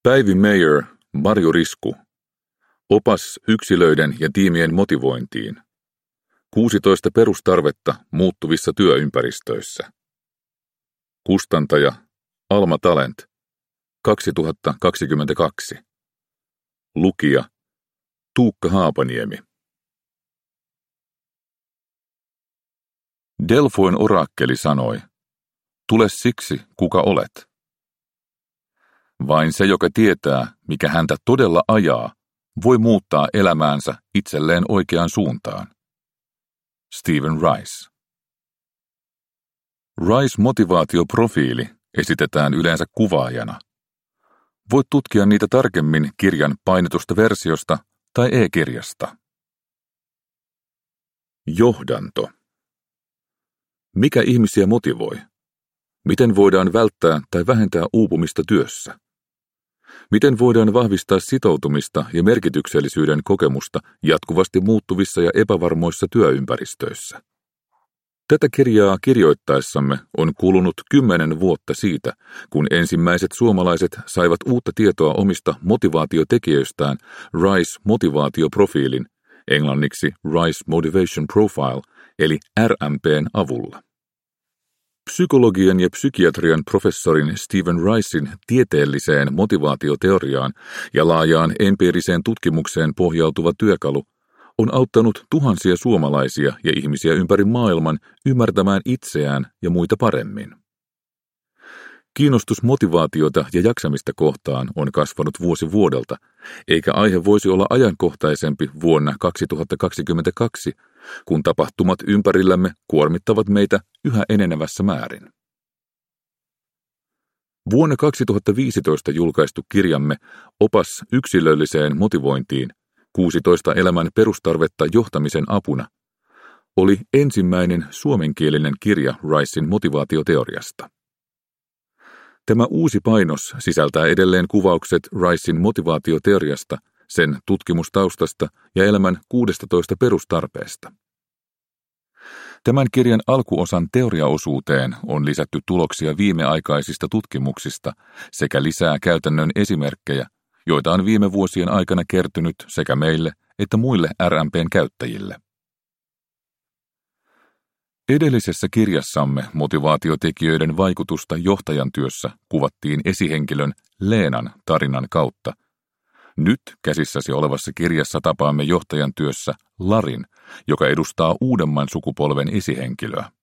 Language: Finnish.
Päivi Meijer, Marjo Risku. Opas yksilöiden ja tiimien motivointiin. 16 perustarvetta muuttuvissa työympäristöissä. Kustantaja Alma Talent, 2022. Lukija Tuukka Haapaniemi. Delfoin orakkeli sanoi, tule siksi, kuka olet. Vain se, joka tietää, mikä häntä todella ajaa, voi muuttaa elämäänsä itselleen oikeaan suuntaan. Stephen Rice. Rice-motivaatioprofiili esitetään yleensä kuvaajana. Voit tutkia niitä tarkemmin kirjan painetusta versiosta tai e-kirjasta. Johdanto. Mikä ihmisiä motivoi? Miten voidaan välttää tai vähentää uupumista työssä? Miten voidaan vahvistaa sitoutumista ja merkityksellisyyden kokemusta jatkuvasti muuttuvissa ja epävarmoissa työympäristöissä? Tätä kirjaa kirjoittaessamme on kulunut 10 vuotta siitä, kun ensimmäiset suomalaiset saivat uutta tietoa omista motivaatiotekijöistään Rice-motivaatioprofiilin, englanniksi Rice Motivation Profile, eli RMP:n avulla. Psykologian ja psykiatrian professorin Stephen Ricein tieteelliseen motivaatioteoriaan ja laajaan empiiriseen tutkimukseen pohjautuva työkalu on auttanut tuhansia suomalaisia ja ihmisiä ympäri maailman ymmärtämään itseään ja muita paremmin. Kiinnostus motivaatiota ja jaksamista kohtaan on kasvanut vuosi vuodelta, eikä aihe voisi olla ajankohtaisempi vuonna 2022, kun tapahtumat ympärillämme kuormittavat meitä yhä enenevässä määrin. Vuonna 2015 julkaistu kirjamme Opas yksilölliseen motivointiin, 16 elämän perustarvetta johtamisen apuna, oli ensimmäinen suomenkielinen kirja Ricein motivaatioteoriasta. Tämä uusi painos sisältää edelleen kuvaukset Ricein motivaatioteoriasta, sen tutkimustaustasta ja elämän 16 perustarpeesta. Tämän kirjan alkuosan teoriaosuuteen on lisätty tuloksia viimeaikaisista tutkimuksista sekä lisää käytännön esimerkkejä, joita on viime vuosien aikana kertynyt sekä meille että muille RMP:n käyttäjille. Edellisessä kirjassamme motivaatiotekijöiden vaikutusta johtajan työssä kuvattiin esihenkilön Leenan tarinan kautta. Nyt käsissäsi olevassa kirjassa tapaamme johtajan työssä Larin, joka edustaa uudemman sukupolven esihenkilöä.